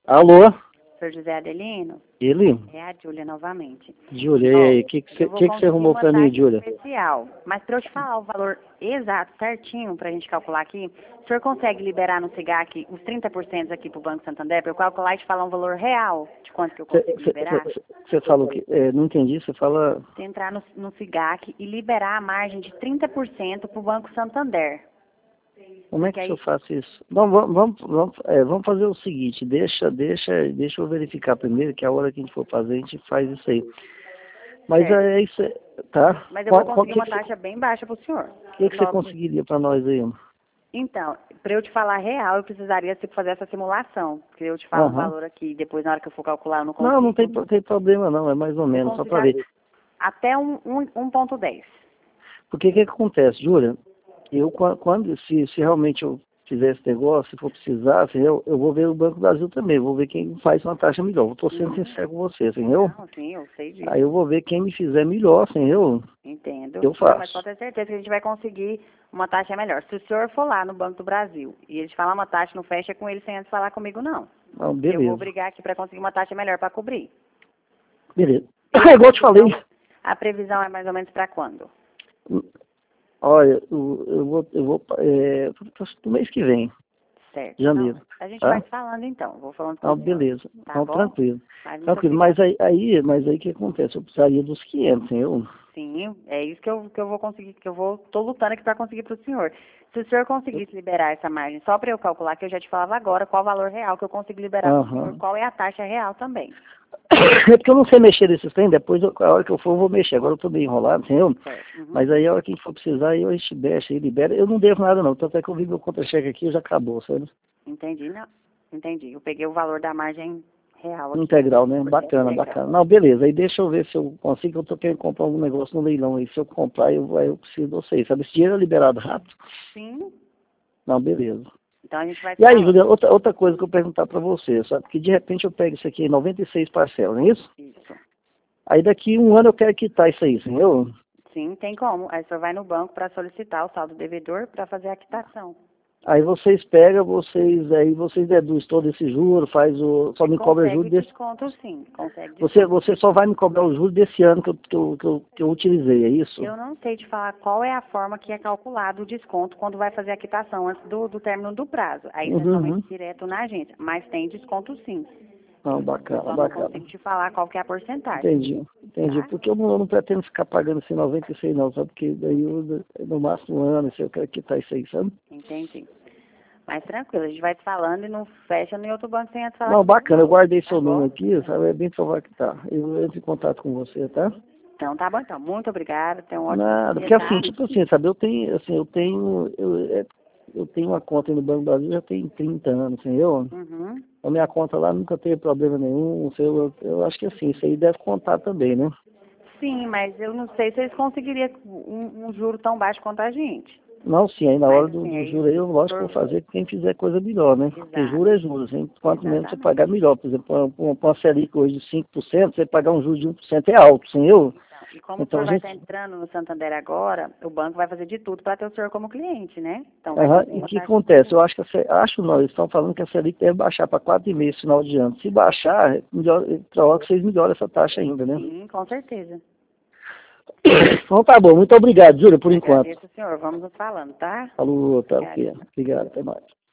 Alô? Sr. José Adelino? Ele? É a Júlia novamente. Júlia, e aí? O que você arrumou pra mim, Júlia? Especial, mas para eu te falar o valor exato, certinho, pra gente calcular aqui, o senhor consegue liberar no SIGAC os 30% aqui pro Banco Santander, para eu calcular e te falar um valor real de quanto que eu consigo liberar? Você falou que... não entendi, você fala... Entrar no SIGAC e liberar a margem de 30% pro Banco Santander. Como é que eu faço isso? Não, vamos fazer o seguinte, deixa eu verificar primeiro, que a hora que a gente for fazer, a gente faz isso aí. Mas certo. é isso, tá? Mas eu vou conseguir uma taxa bem baixa pro senhor. O que você conseguiria para nós aí? Então, para eu te falar real, eu precisaria fazer essa simulação. Porque eu te falo um valor aqui, depois na hora que eu for calcular, eu não consigo. Não tem problema não, é mais ou menos, só para ver. Até 1,10. Porque o que acontece, Júlia? Eu, se realmente eu fizer esse negócio, se for precisar, assim, eu vou ver o Banco do Brasil também, vou ver quem faz uma taxa melhor. Estou sendo sincero com você, entendeu? Não, sim, eu sei disso. Aí eu vou ver quem me fizer melhor, entendeu? Entendo. Eu faço. Não, mas pode ter certeza que a gente vai conseguir uma taxa melhor. Se o senhor for lá no Banco do Brasil e eles falar uma taxa, não fecha com eles sem antes falar comigo, não. Não, beleza. Eu vou brigar aqui para conseguir uma taxa melhor para cobrir. Beleza. Igual eu te falei. A previsão é mais ou menos para quando? Olha, eu vou do mês que vem. Certo. Janeiro. Não, a gente vai falando então. Vou falando com o beleza. Tá bom? Tranquilo. Tranquilo. Mas aí o que acontece? Eu precisaria dos 500, entendeu? Sim, é isso que eu vou conseguir, tô lutando aqui para conseguir para o senhor. Se o senhor conseguisse liberar essa margem, só para eu calcular, que eu já te falava agora qual o valor real que eu consigo liberar para o senhor, qual é a taxa real também. É porque eu não sei mexer nesses trem, depois a hora que eu for eu vou mexer. Agora eu tô meio enrolado, entendeu? Mas aí a hora que a gente for precisar, aí a gente mexe e libera. Eu não devo nada não, tanto é que eu vi meu contra-cheque aqui e já acabou, sabe? Entendi, não. Entendi. Eu peguei o valor da margem real aqui. Integral, né? Bacana. Não, beleza. Aí deixa eu ver se eu consigo, eu tô querendo comprar algum negócio no leilão aí. Se eu comprar, eu preciso de vocês. Sabe, esse dinheiro é liberado rápido? Sim. Não, beleza. Então a gente vai... E aí, Julia, outra coisa que eu perguntar para você, sabe? Porque de repente eu pego isso aqui em 96 parcelas, não é isso? Isso. Aí daqui 1 ano eu quero quitar isso aí, entendeu? Sim, tem como. Aí você vai no banco para solicitar o saldo devedor para fazer a quitação. Aí vocês pegam, vocês deduzem todo esse juro, só me cobra juro desse... Desconto, sim, consegue desconto. Você só vai me cobrar o juro desse ano que eu utilizei, é isso? Eu não sei te falar qual é a forma que é calculado o desconto quando vai fazer a quitação antes do término do prazo. Aí você somente direto na agência, mas tem desconto sim. Não, bacana. Não consigo te falar qual que é a porcentagem. Entendi. Tá? Porque eu não pretendo ficar pagando esse 96 não, sabe? Porque daí no máximo 1 ano, se eu quero quitar isso aí, sabe? Entendi. Mas tranquilo, a gente vai te falando e não fecha no outro banco sem antes falar. Não, bacana, eu guardei seu número aqui, sabe? É bem provável que tá. Eu entro em contato com você, tá? Então tá bom, então. Muito obrigada, tenha um ótimo dia. Nada, porque assim, tipo assim, sabe? Eu tenho uma conta no Banco do Brasil já tem 30 anos, entendeu? A minha conta lá nunca teve problema nenhum. Eu acho que assim, isso aí deve contar também, né? Sim, mas eu não sei se eles conseguiriam um juro tão baixo quanto a gente. Não, sim, aí na hora do juro aí, eu lógico que vou fazer quem fizer coisa melhor, né? Porque juro é juros, hein? Quanto menos você pagar, melhor. Por exemplo, uma Selic hoje de 5%, você pagar um juro de 1% é alto, entendeu? E como o senhor vai estar entrando no Santander agora, o banco vai fazer de tudo para ter o senhor como cliente, né? Então, e o que acontece? Eu acho que eles estão falando que a Selic deve baixar para 4,5 no final de ano. Se baixar, provável que vocês melhoram essa taxa ainda, né? Sim, com certeza. Então tá bom, muito obrigado, Júlia, por enquanto. Agradeço, senhor. Vamos nos falando, tá? Falou, tá ok. Obrigado, até mais.